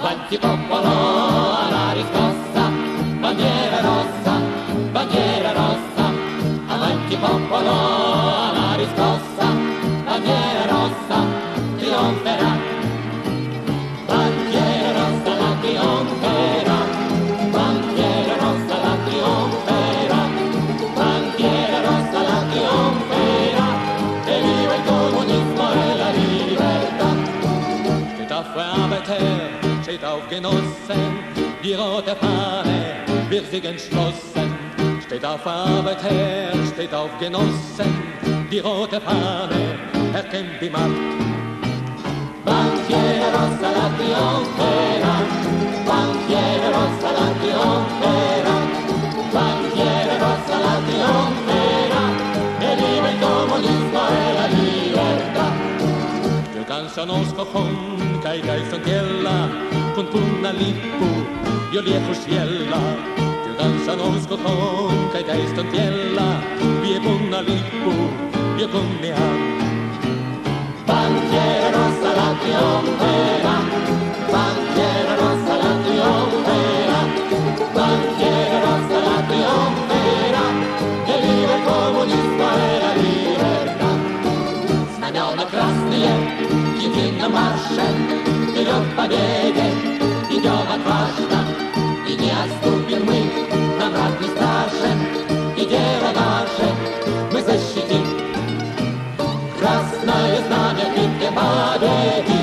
avanti popolo, alla riscossa, bandiera rossa, avanti popolo, alla riscossa, bandiera rossa, trionferà, bandiera rossa la trionferà, bandiera rossa la trionferà, bandiera rossa la trionferà, e viva il comunismo e la libertà. Steht auf Arbeiter, steht auf Genossen, die rote Fahne, wir sind entschlossen. Steht auf Arbeiter, steht auf Genossen, die rote Fahne erkennt die Macht. Bandiera rossa la trionferà, bandiera rossa la trionferà, bandiera rossa la trionferà, e viva il comunismo e la libertà. Du kannst an oskochon, kai geistan kiella, kun punna lippu, jo lieku sjella. Du kannst an oskochon, kai geistan kiella, vie punna lippu, jo kunnihan. Bandiera rossa la trionferà, bandiera rossa la trionferà, bandiera rossa la trionferà, e viva il comunismo e la libertà. Znamiona krasные, едино маршем, вперед победе, идем отважно, и не отступим мы, нам враг не страшен, и дело наше мы защитим. Красное знамя к победе.